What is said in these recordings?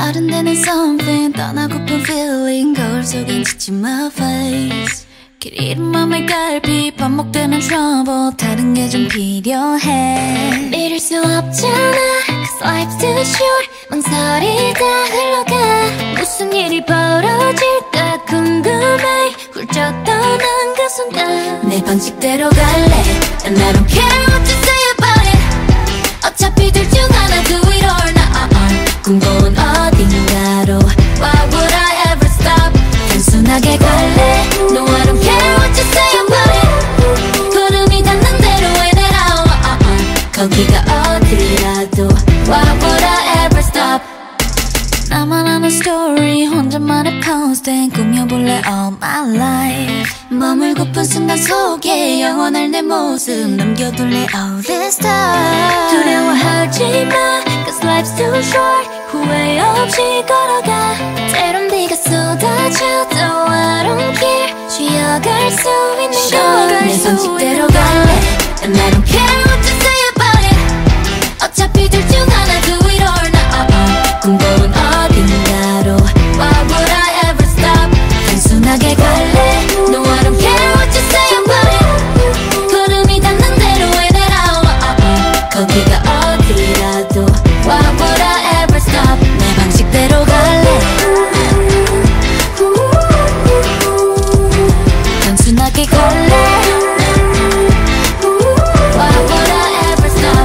다른 데는 something 떠나고픈 feeling 거울 속엔 지친 my face 길 잃은 맘의 갈피 반복되는 trouble 다른 게 좀 필요해 믿을 수 없잖아 Cause life's too short 망설이 다 흘러가 무슨 일이 벌어질까 궁금해 훌쩍 떠난 그 순간 내 방식대로 갈래 And I don't care what you say about it 어차피 둘 중 하나 do it or not 꿈꿔온 어딘가로 Why would I ever stop 단순하게 갈래 No I don't care what you say about it 걸음이 닿는 대로 해내라 거기가 어디라도 Why would I ever stop 나만 아는 story 혼자만의 posting 꾸며볼래 all my life 머물고픈 순간 속에 영원할 내 모습 남겨둘래 all this time 두려워하지 마 Cause life's too short 후회 없이 걸어가 때론 비가 쏟아져도 I don't care 쉬어갈 수 있는 걸 내 방식대로 갈래 And I don't care what you say about it 어차피 둘 중 하나 do it or not 꿈꿔온 어딘가로 Why would I ever stop 단순하게 갈래 No I don't care what you say about it 걸음이 닿는 대로 해내라 거기가 어디라도 Why would I ever stop 내 방식대로 갈래 단순하게 갈래 Why would I ever stop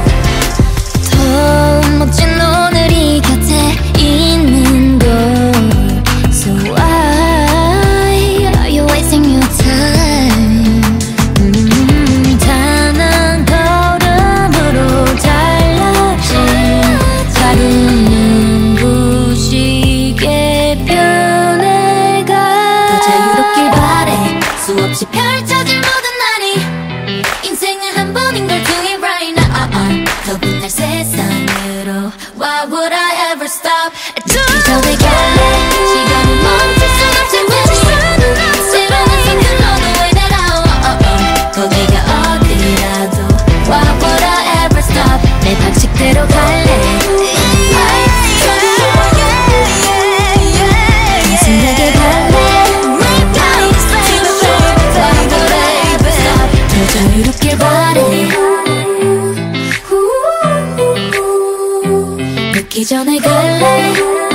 더 멋진 오늘이 곁에 있는 걸 So why are you wasting your time 단 한 걸음으로 달라진 하루는 부시게 변해가 더 자유롭길 바래 수없이 펼쳐질 모든 날이 인생은 한 번인 걸 do it right now 더 빛날 세상으로 Why would I ever stop 저기 갈래 시간이 멈출 순 없지 새로운 생각 너도 해내라 거기가 어디라도 Why would I ever stop 내 방식대로 갈래 단순하게 갈래 Why would I ever stop 더 자유롭길 바래 늦기 전에 갈래